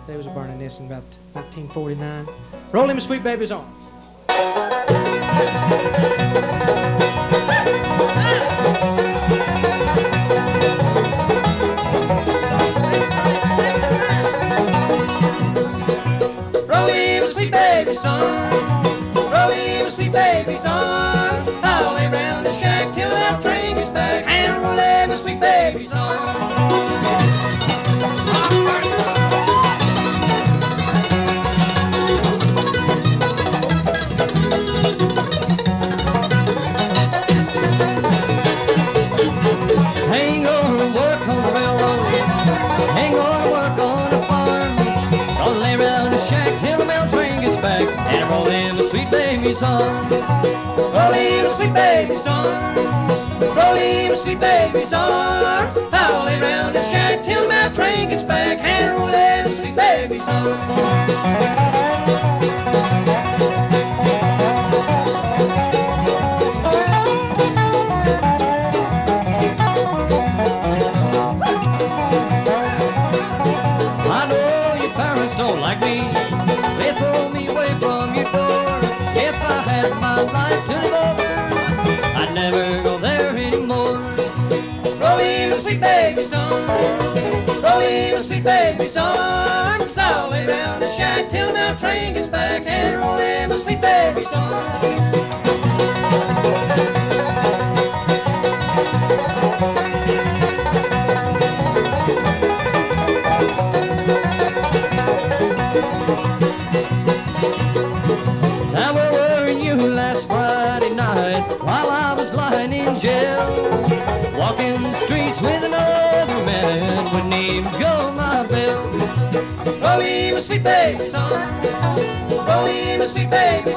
They was burning this in about 1949. Roll in my sweet baby's arms. Roll in my sweet baby's arms. Roll in my sweet baby's arms. I'll lay round the shack till that train gets back. And roll in my sweet baby's arms. Ain't gonna work on the railroad, ain't gonna work on the farm. Gonna lay round the shack till the mail train gets back. And roll in the sweet baby's arms. Roll in the sweet baby's arms. Roll in the sweet baby's arms. I'll lay round the shack till the mail train gets back. And roll in the sweet baby's arms. I know your parents don't like me. They throw me away from your door. If I had my life to live over, I'd never go there anymore. Roll in the sweet baby's arms. Roll in the sweet baby's arms. I'll lay round the shack till the mail train gets back. And roll in the sweet baby's arms. Now where were you last Friday night while I was lying in jail? Walking the streets with another man, wouldn't even go my bell. Roll in my sweet baby's arms. Roll in my sweet baby's